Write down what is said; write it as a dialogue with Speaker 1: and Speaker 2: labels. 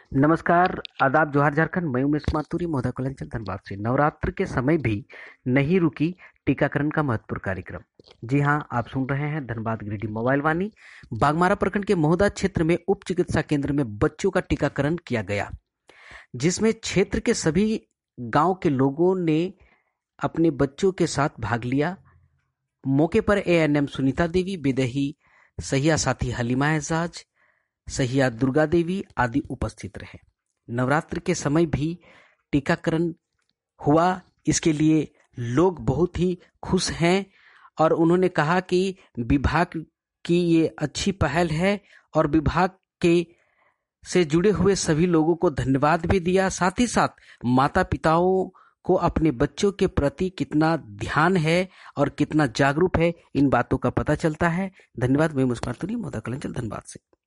Speaker 1: नमस्कार, आदाब, जोहार झारखंड। मैं उमेश माथुर, महोदय कलंचल धनबाद से। नवरात्र के समय भी नहीं रुकी टीकाकरण का महत्वपूर्ण कार्यक्रम। जी हां, आप सुन रहे हैं धनबाद गिरिडीह मोबाइल वाणी। बागमारा प्रखंड के महुदा क्षेत्र में उप चिकित्सा केंद्र में बच्चों का टीकाकरण किया गया, जिसमें क्षेत्र के सभी गांव के लोगों ने अपने बच्चों के साथ भाग लिया। मौके पर एएनएम सुनीता देवी, बिदेही सहिया साथी हलीमा एजाज, सहिया दुर्गा देवी आदि उपस्थित रहे। नवरात्र के समय भी टीकाकरण हुआ, इसके लिए लोग बहुत ही खुश हैं और उन्होंने कहा कि विभाग की ये अच्छी पहल है और विभाग के से जुड़े हुए सभी लोगों को धन्यवाद भी दिया। साथ ही साथ माता पिताओं को अपने बच्चों के प्रति कितना ध्यान है और कितना जागरूक है, इन बातों का पता चलता है। धन्यवाद। मैं मुस्कुराती हूँ, महोदय कलंचल धनबाद से।